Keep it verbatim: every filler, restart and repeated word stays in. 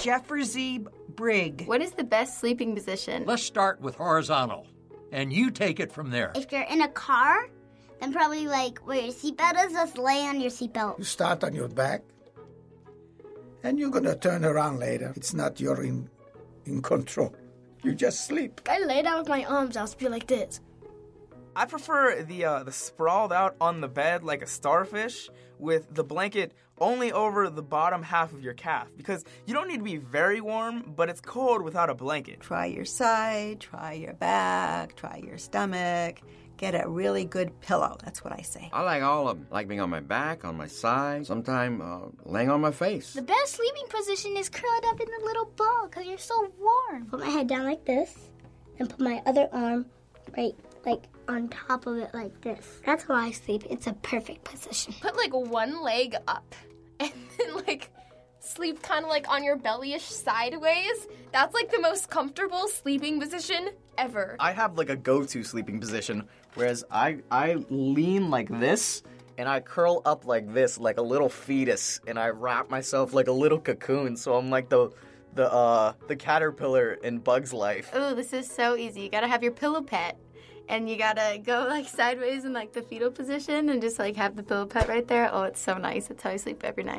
Jeffersy Brigg. What is the best sleeping position? Let's start with horizontal, and you take it from there. If you're in a car, then probably like where your seatbelt is, just lay on your seatbelt. You start on your back, and you're going to turn around later. It's not you're in, in control. You just sleep. I lay down with my arms out to be like this. I prefer the uh, the sprawled out on the bed like a starfish with the blanket only over the bottom half of your calf, because you don't need to be very warm, but it's cold without a blanket. Try your side, try your back, try your stomach. Get a really good pillow. That's what I say. I like all of them. I like being on my back, on my side, sometimes uh, laying on my face. The best sleeping position is curled up in a little ball because you're so warm. Put my head down like this and put my other arm right like on top of it like this. That's how I sleep. It's a perfect position. Put like one leg up and then like sleep kind of like on your belly-ish sideways. That's like the most comfortable sleeping position ever. I have like a go-to sleeping position, whereas I I lean like this and I curl up like this, like a little fetus, and I wrap myself like a little cocoon, so I'm like the the uh the caterpillar in Bug's Life. Oh, this is so easy. You gotta have your pillow pet. And you gotta go like sideways in like the fetal position and just like have the pillow pet right there. Oh, it's so nice. That's how I sleep every night.